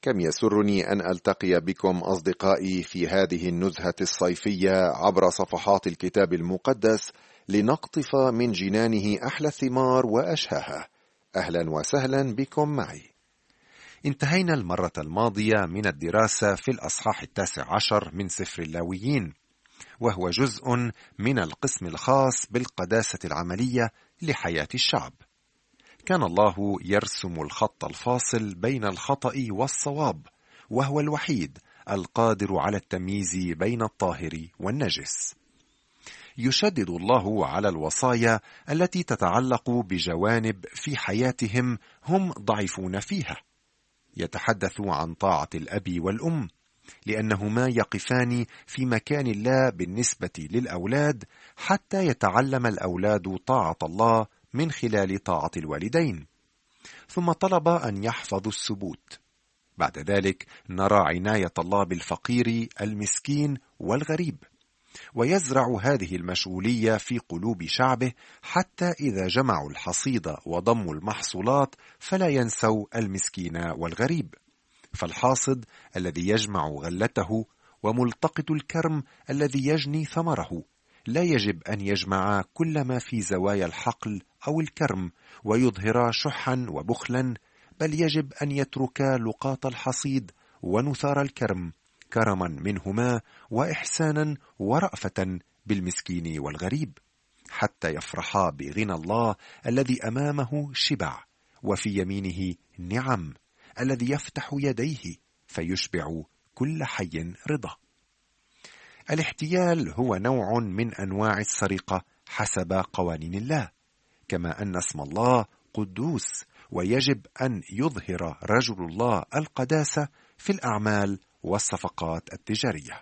كم يسرني أن ألتقي بكم أصدقائي في هذه النزهة الصيفية عبر صفحات الكتاب المقدس لنقطف من جنانه أحلى الثمار وأشهاها. أهلا وسهلا بكم معي. انتهينا المرة الماضية من الدراسة في الأصحاح 19 من سفر اللاويين، وهو جزء من القسم الخاص بالقداسة العملية لحياة الشعب. كان الله يرسم الخط الفاصل بين الخطأ والصواب، وهو الوحيد القادر على التمييز بين الطاهر والنجس. يشدد الله على الوصايا التي تتعلق بجوانب في حياتهم هم ضعيفون فيها. يتحدث عن طاعة الأب والأم، لأنهما يقفان في مكان الله بالنسبة للأولاد، حتى يتعلم الأولاد طاعة الله من خلال طاعة الوالدين. ثم طلب أن يحفظوا السبوت. بعد ذلك نرى عناية الله بالفقير المسكين والغريب، ويزرع هذه المشغولية في قلوب شعبه، حتى إذا جمعوا الحصيد وضموا المحصولات فلا ينسوا المسكين والغريب. فالحاصد الذي يجمع غلته وملتقط الكرم الذي يجني ثمره لا يجب أن يجمع كل ما في زوايا الحقل أو الكرم ويظهر شحا وبخلا، بل يجب أن يترك لقاط الحصيد ونثار الكرم كرما منهما وإحسانا ورأفة بالمسكين والغريب، حتى يفرحا بغنى الله الذي أمامه شبع، وفي يمينه نعم، الذي يفتح يديه فيشبع كل حي رضا. الاحتيال هو نوع من أنواع السرقة حسب قوانين الله، كما أن اسم الله قدوس، ويجب أن يظهر رجل الله القداسة في الأعمال والصفقات التجارية.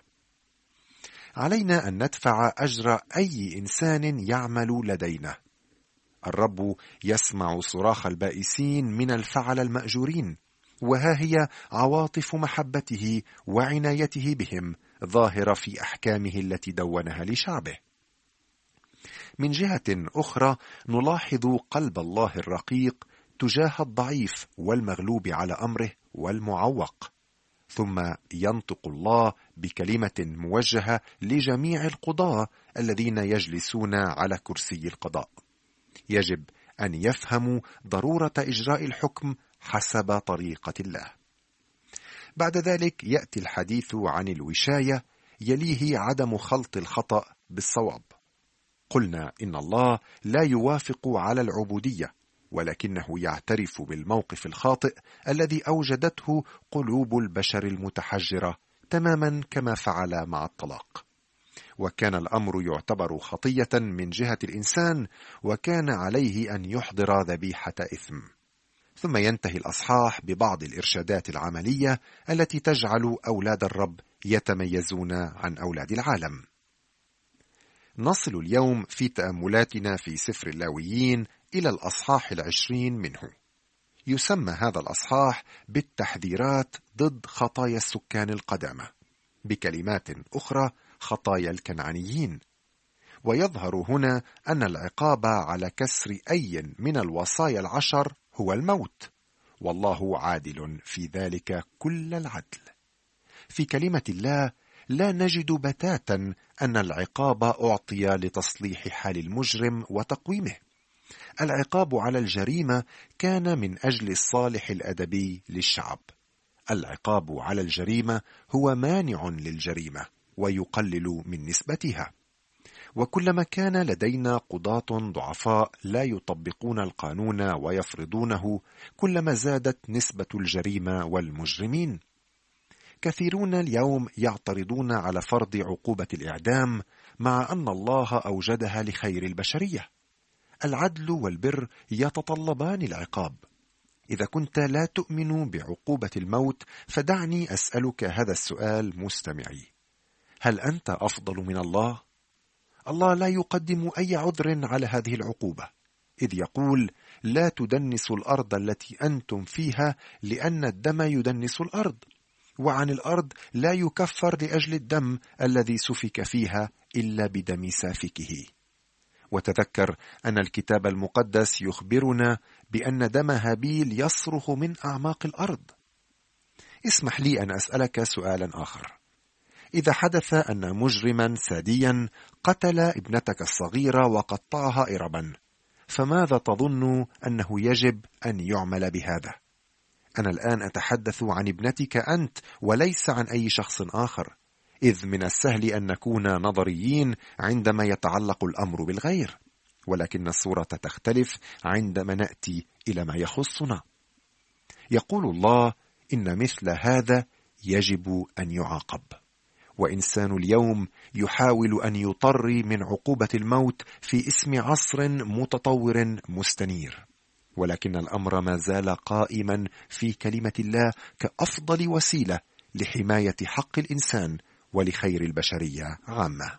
علينا أن ندفع أجر أي إنسان يعمل لدينا. الرب يسمع صراخ البائسين من الفعل المأجورين، وها هي عواطف محبته وعنايته بهم ظاهرة في أحكامه التي دونها لشعبه. من جهة أخرى نلاحظ قلب الله الرقيق تجاه الضعيف والمغلوب على أمره والمعوق. ثم ينطق الله بكلمة موجهة لجميع القضاة الذين يجلسون على كرسي القضاء. يجب أن يفهموا ضرورة إجراء الحكم حسب طريقة الله. بعد ذلك يأتي الحديث عن الوشاية، يليه عدم خلط الخطأ بالصواب. قلنا إن الله لا يوافق على العبودية، ولكنه يعترف بالموقف الخاطئ الذي أوجدته قلوب البشر المتحجرة، تماما كما فعل مع الطلاق. وكان الأمر يعتبر خطية من جهة الإنسان، وكان عليه أن يحضر ذبيحة إثم. ثم ينتهي الأصحاح ببعض الإرشادات العملية التي تجعل أولاد الرب يتميزون عن أولاد العالم. نصل اليوم في تأملاتنا في سفر اللاويين إلى الأصحاح 20 منه. يسمى هذا الأصحاح بالتحذيرات ضد خطايا السكان القدامى، بكلمات أخرى خطايا الكنعانيين. ويظهر هنا أن العقاب على كسر أي من الوصايا 10 هو الموت، والله عادل في ذلك كل العدل. في كلمة الله لا نجد بتاتا أن العقاب أعطي لتصليح حال المجرم وتقويمه. العقاب على الجريمة كان من أجل الصالح الأدبي للشعب. العقاب على الجريمة هو مانع للجريمة ويقلل من نسبتها. وكلما كان لدينا قضاة ضعفاء لا يطبقون القانون ويفرضونه، كلما زادت نسبة الجريمة والمجرمين. كثيرون اليوم يعترضون على فرض عقوبة الإعدام، مع أن الله أوجدها لخير البشرية. العدل والبر يتطلبان العقاب. إذا كنت لا تؤمن بعقوبة الموت، فدعني أسألك هذا السؤال مستمعي: هل أنت أفضل من الله؟ الله لا يقدم أي عذر على هذه العقوبة، إذ يقول: لا تدنسوا الأرض التي أنتم فيها، لأن الدم يدنس الأرض، وعن الأرض لا يكفر لأجل الدم الذي سفك فيها إلا بدم سافكه. وتذكر أن الكتاب المقدس يخبرنا بأن دم هابيل يصرخ من أعماق الأرض. اسمح لي أن أسألك سؤالا آخر. إذا حدث أن مجرما ساديا قتل ابنتك الصغيرة وقطعها إربا، فماذا تظن أنه يجب أن يعمل بهذا؟ أنا الآن أتحدث عن ابنتك أنت وليس عن أي شخص آخر، إذ من السهل أن نكون نظريين عندما يتعلق الأمر بالغير، ولكن الصورة تختلف عندما نأتي إلى ما يخصنا. يقول الله إن مثل هذا يجب أن يعاقب، وإنسان اليوم يحاول أن يطري من عقوبة الموت في اسم عصر متطور مستنير، ولكن الأمر ما زال قائما في كلمة الله كأفضل وسيلة لحماية حق الإنسان ولخير البشرية عامة.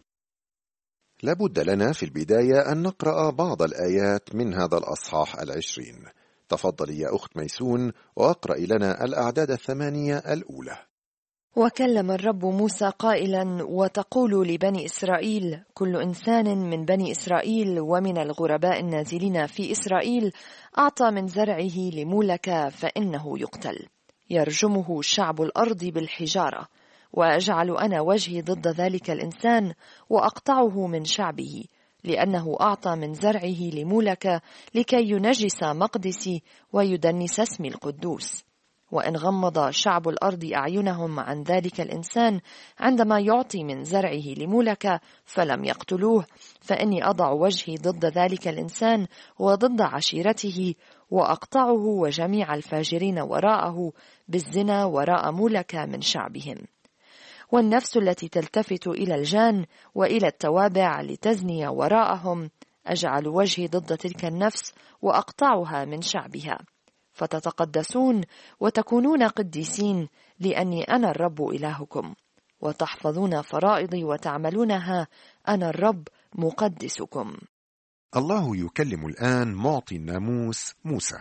لابد لنا في البداية أن نقرأ بعض الآيات من هذا الأصحاح 20. تفضلي يا أخت ميسون وأقرأي لنا الأعداد 8 الأولى. وكلم الرب موسى قائلا: وتقول لبني إسرائيل: كل إنسان من بني إسرائيل ومن الغرباء النازلين في إسرائيل أعطى من زرعه لمولك فإنه يقتل، يرجمه شعب الأرض بالحجارة، وأجعل أنا وجهي ضد ذلك الإنسان وأقطعه من شعبه، لأنه أعطى من زرعه لمولك لكي ينجس مقدسي ويدنس اسمي القدوس. وإن غمض شعب الأرض أعينهم عن ذلك الإنسان عندما يعطي من زرعه لمولك فلم يقتلوه، فإني أضع وجهي ضد ذلك الإنسان وضد عشيرته، وأقطعه وجميع الفاجرين وراءه بالزنا وراء مولك من شعبهم. والنفس التي تلتفت إلى الجان وإلى التوابع لتزني وراءهم أجعل وجهي ضد تلك النفس وأقطعها من شعبها، فتتقدسون وتكونون قديسين، لأني أنا الرب إلهكم، وتحفظون فرائضي وتعملونها، أنا الرب مقدسكم. الله يكلم الآن معطي الناموس موسى.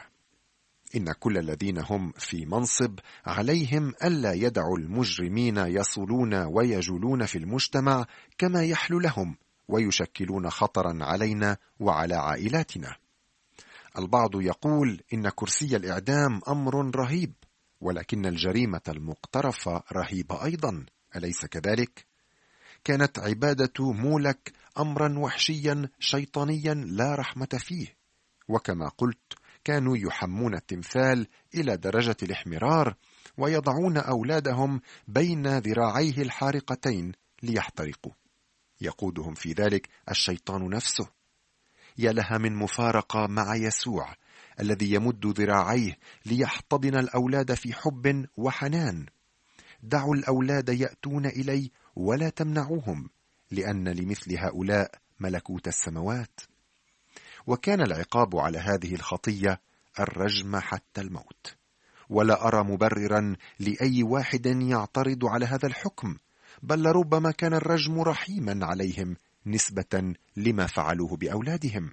إن كل الذين هم في منصب عليهم ألا يدعوا المجرمين يصولون ويجولون في المجتمع كما يحلو لهم ويشكلون خطرا علينا وعلى عائلاتنا. البعض يقول إن كرسي الإعدام أمر رهيب، ولكن الجريمة المقترفة رهيبة أيضا، أليس كذلك؟ كانت عبادة مولك أمرا وحشيا شيطانيا لا رحمة فيه، وكما قلت كانوا يحمون التمثال إلى درجة الاحمرار ويضعون أولادهم بين ذراعيه الحارقتين ليحترقوا، يقودهم في ذلك الشيطان نفسه. يا لها من مفارقة مع يسوع الذي يمد ذراعيه ليحتضن الأولاد في حب وحنان. دعوا الأولاد يأتون إلي ولا تمنعوهم، لأن لمثل هؤلاء ملكوت السماوات. وكان العقاب على هذه الخطية الرجم حتى الموت، ولا أرى مبررا لأي واحد يعترض على هذا الحكم، بل لربما كان الرجم رحيما عليهم نسبة لما فعلوه بأولادهم.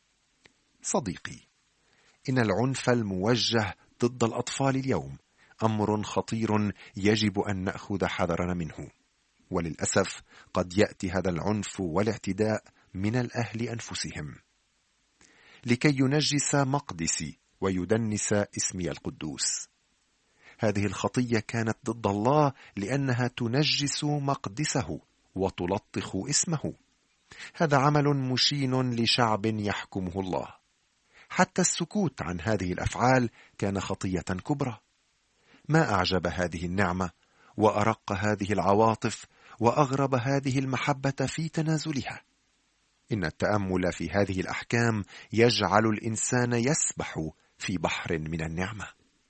صديقي، إن العنف الموجه ضد الأطفال اليوم أمر خطير يجب أن نأخذ حذرنا منه، وللأسف قد يأتي هذا العنف والاعتداء من الأهل أنفسهم لكي ينجس مقدسي ويدنس اسمي القدوس. هذه الخطية كانت ضد الله لأنها تنجس مقدسه وتلطخ اسمه. هذا عمل مشين لشعب يحكمه الله. حتى السكوت عن هذه الأفعال كان خطية كبرى. ما أعجب هذه النعمة وأرق هذه العواطف وأغرب هذه المحبة في تنازلها. إن التأمل في هذه الأحكام يجعل الإنسان يسبح في بحر من النعمة.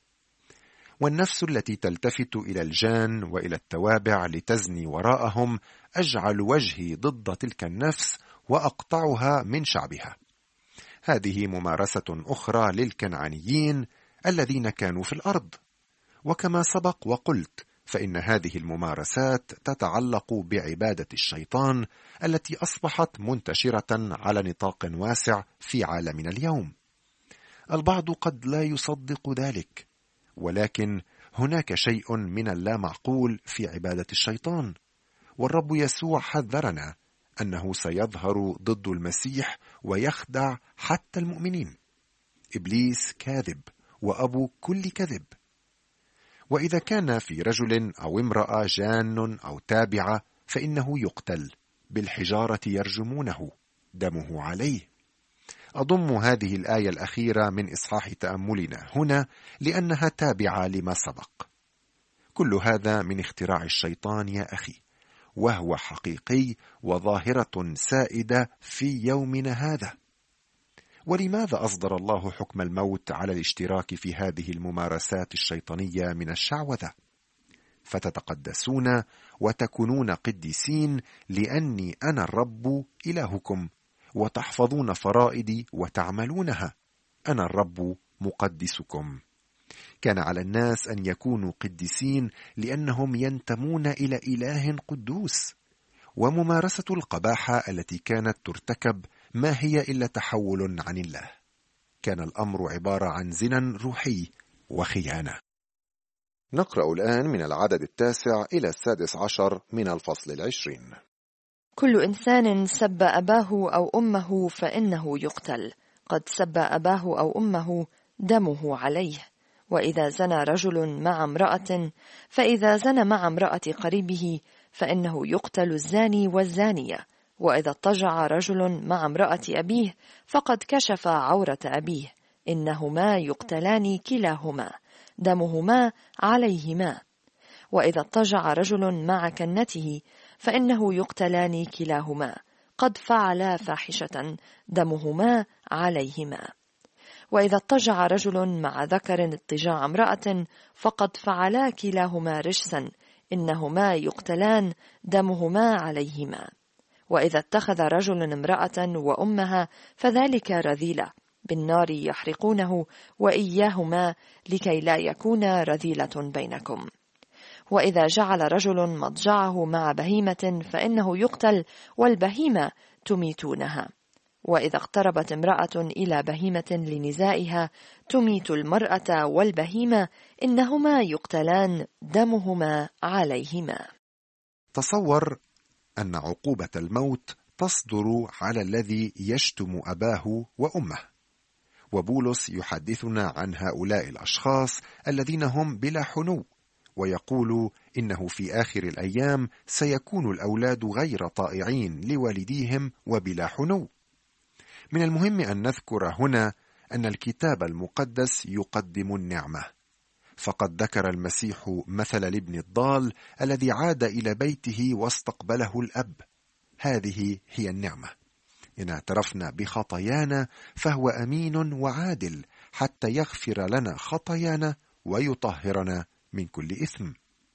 والنفس التي تلتفت إلى الجان وإلى التوابع لتزني وراءهم أجعل وجهي ضد تلك النفس وأقطعها من شعبها. هذه ممارسة أخرى للكنعانيين الذين كانوا في الأرض، وكما سبق وقلت فإن هذه الممارسات تتعلق بعبادة الشيطان التي أصبحت منتشرة على نطاق واسع في عالمنا اليوم. البعض قد لا يصدق ذلك، ولكن هناك شيء من اللا معقول في عبادة الشيطان، والرب يسوع حذرنا أنه سيظهر ضد المسيح ويخدع حتى المؤمنين. إبليس كاذب وأبو كل كذب. وإذا كان في رجل أو امرأة جان أو تابعة فإنه يقتل بالحجارة يرجمونه، دمه عليه. أضم هذه الآية الأخيرة من إصحاح تأملنا هنا لأنها تابعة لما سبق. كل هذا من اختراع الشيطان يا أخي، وهو حقيقي وظاهرة سائدة في يومنا هذا. ولماذا أصدر الله حكم الموت على الاشتراك في هذه الممارسات الشيطانية من الشعوذة؟ فتتقدسون وتكونون قديسين لأني أنا الرب إلهكم، وتحفظون فرائدي وتعملونها، أنا الرب مقدسكم. كان على الناس أن يكونوا قديسين لأنهم ينتمون إلى إله قدوس، وممارسة القباحة التي كانت ترتكب ما هي إلا تحول عن الله. كان الأمر عبارة عن زنا روحي وخيانة. نقرأ الآن من العدد 9 إلى 16 من الفصل 20. كل إنسان سب أباه أو أمه فإنه يقتل، قد سب أباه أو أمه دمه عليه. وإذا زنى رجل مع امرأة، فإذا زنى مع امرأة قريبه فإنه يقتل الزاني والزانية. وإذا اضطجع رجل مع امرأة أبيه فقد كشف عورة أبيه، إنهما يقتلان كلاهما، دمهما عليهما. وإذا اضطجع رجل مع كنته فإنه يقتلان كلاهما، قد فعلا فاحشة، دمهما عليهما. وإذا اضطجع رجل مع ذكر اضطجاع امرأة فقد فعلا كلاهما رجسا، إنهما يقتلان، دمهما عليهما. وإذا اتخذ رجل امرأة وأمها فذلك رذيلة، بالنار يحرقونه وإياهما، لكي لا يكون رذيلة بينكم. وإذا جعل رجل مضجعه مع بهيمة فإنه يقتل، والبهيمة تميتونها. وإذا اقتربت امرأة إلى بهيمة لنزائها تميت المرأة والبهيمة، إنهما يقتلان، دمهما عليهما. تصور أن عقوبة الموت تصدر على الذي يشتم أباه وأمه، وبولس يحدثنا عن هؤلاء الأشخاص الذين هم بلا حنو، ويقول إنه في آخر الأيام سيكون الأولاد غير طائعين لوالديهم وبلا حنو. من المهم أن نذكر هنا أن الكتاب المقدس يقدم النعمة، فقد ذكر المسيح مثل الابن الضال الذي عاد إلى بيته واستقبله الأب. هذه هي النعمة، إن اعترفنا بخطايانا فهو أمين وعادل حتى يغفر لنا خطايانا ويطهرنا من كل إثم.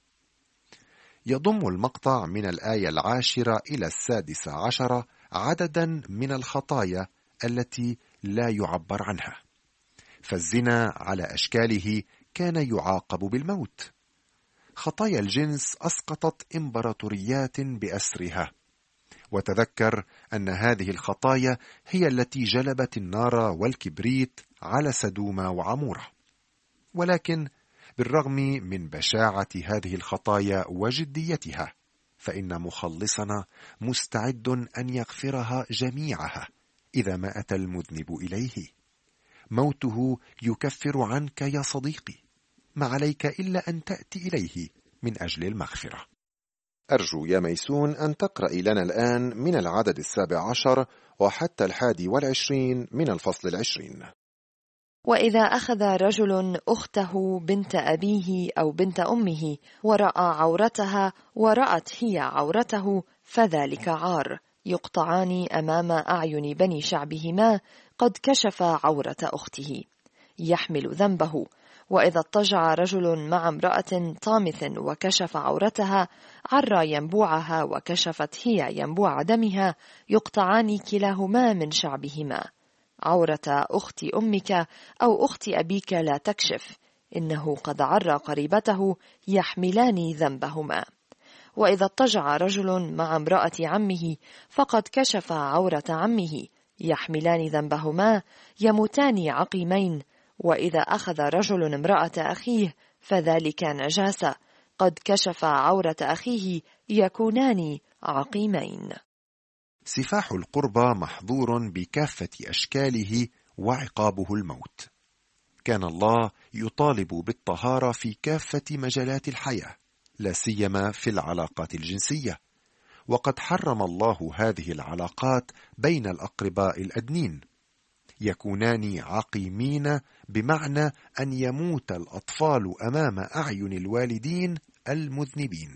يضم المقطع من الآية 10 إلى 16 عددا من الخطايا التي لا يعبر عنها. فالزنا على أشكاله كان يعاقب بالموت. خطايا الجنس أسقطت إمبراطوريات بأسرها، وتذكر أن هذه الخطايا هي التي جلبت النار والكبريت على سدوم وعمورة. ولكن بالرغم من بشاعة هذه الخطايا وجديتها، فإن مخلصنا مستعد أن يغفرها جميعها إذا ما أتى المذنب إليه. موته يكفر عنك يا صديقي، ما عليك إلا أن تأتي إليه من أجل المغفرة. أرجو يا ميسون أن تقرأ لنا الآن من العدد 17 وحتى 21 من الفصل 20. وإذا أخذ رجل أخته بنت أبيه أو بنت أمه ورأى عورتها ورأت هي عورته فذلك عار، يقطعان أمام أعين بني شعبهما، قد كشف عورة أخته، يحمل ذنبه. وإذا اضطجع رجل مع امرأة طامث وكشف عورتها، عرى ينبوعها وكشفت هي ينبوع دمها، يقطعان كلاهما من شعبهما. عورة أخت أمك أو أخت أبيك لا تكشف، إنه قد عرى قريبته، يحملان ذنبهما. وإذا اضطجع رجل مع امرأة عمه فقد كشف عورة عمه، يحملان ذنبهما، يموتان عقيمين. وإذا أخذ رجل امرأة أخيه فذلك نجاسة، قد كشف عورة أخيه، يكونان عقيمين. سفاح القربى محظور بكافة أشكاله وعقابه الموت. كان الله يطالب بالطهارة في كافة مجالات الحياة، لا سيما في العلاقات الجنسية، وقد حرم الله هذه العلاقات بين الأقرباء الأدنين، يكونان عقيمين، بمعنى أن يموت الأطفال أمام أعين الوالدين المذنبين.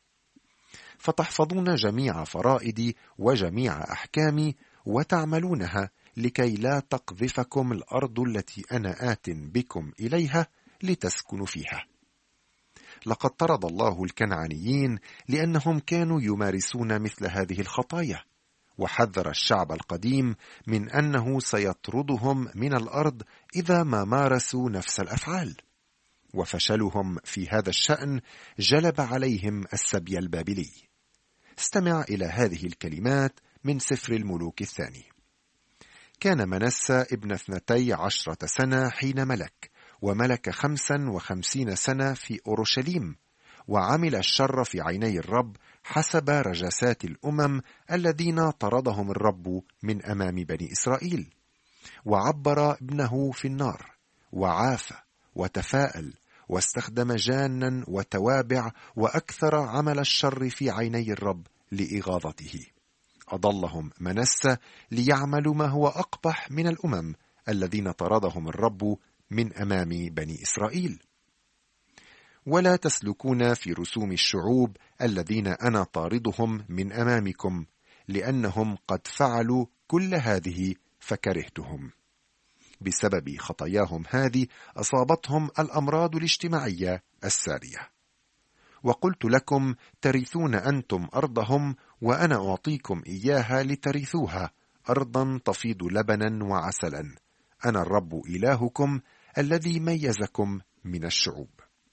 فتحفظون جميع فرائدي وجميع أحكامي وتعملونها، لكي لا تقذفكم الأرض التي أنا آت بكم إليها لتسكنوا فيها. لقد طرد الله الكنعانيين لأنهم كانوا يمارسون مثل هذه الخطايا، وحذر الشعب القديم من أنه سيطردهم من الأرض إذا ما مارسوا نفس الأفعال، وفشلهم في هذا الشأن جلب عليهم السبي البابلي. استمع إلى هذه الكلمات من سفر الملوك الثاني. كان منسى ابن 12 سنة حين ملك، وملك 55 سنة في أورشليم، وعمل الشر في عيني الرب حسب رجسات الأمم الذين طردهم الرب من أمام بني إسرائيل. وعبر ابنه في النار، وعاف وتفاءل، واستخدم جانا وتوابع، وأكثر عمل الشر في عيني الرب لإغاظته. أضلهم منسى ليعملوا ما هو أقبح من الأمم الذين طردهم الرب من أمام بني إسرائيل. ولا تسلكون في رسوم الشعوب الذين أنا طاردهم من أمامكم، لأنهم قد فعلوا كل هذه فكرهتهم. بسبب خطاياهم هذه أصابتهم الأمراض الاجتماعية السارية. وقلت لكم ترثون أنتم أرضهم، وأنا أعطيكم إياها لترثوها، أرضا تفيض لبنا وعسلا. أنا الرب إلهكم الذي ميزكم من الشعوب.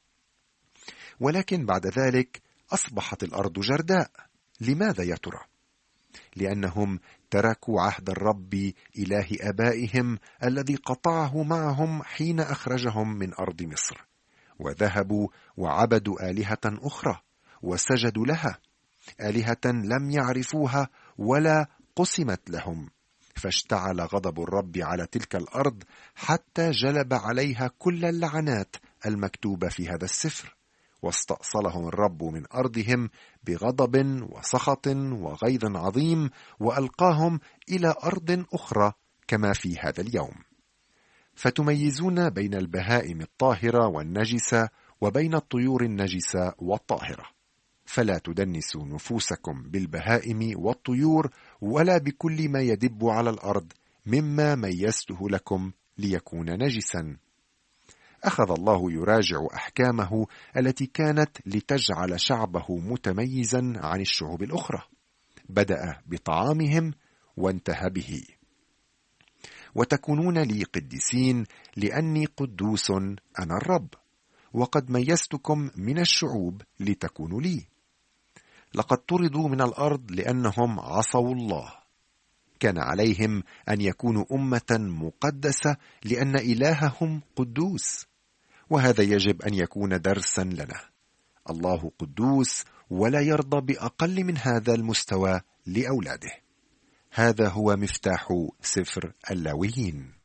ولكن بعد ذلك أصبحت الأرض جرداء. لماذا يا ترى؟ لأنهم تركوا عهد الرب إله آبائهم الذي قطعه معهم حين أخرجهم من أرض مصر، وذهبوا وعبدوا آلهة أخرى وسجدوا لها، آلهة لم يعرفوها ولا قسمت لهم. فاشتعل غضب الرب على تلك الأرض حتى جلب عليها كل اللعنات المكتوبة في هذا السفر، واستأصلهم الرب من أرضهم بغضب وسخط وغيظ عظيم، وألقاهم إلى أرض أخرى كما في هذا اليوم. فتميزون بين البهائم الطاهرة والنجسة وبين الطيور النجسة والطاهرة، فلا تدنسوا نفوسكم بالبهائم والطيور ولا بكل ما يدب على الأرض مما ميزته لكم ليكون نجسا. أخذ الله يراجع أحكامه التي كانت لتجعل شعبه متميزا عن الشعوب الأخرى. بدأ بطعامهم وانتهى به. وتكونون لي قديسين لأني قدوس أنا الرب، وقد ميزتكم من الشعوب لتكونوا لي. لقد طردوا من الأرض لأنهم عصوا الله. كان عليهم أن يكونوا أمة مقدسة لأن إلههم قدوس، وهذا يجب أن يكون درسا لنا. الله قدوس ولا يرضى بأقل من هذا المستوى لأولاده. هذا هو مفتاح سفر اللاويين.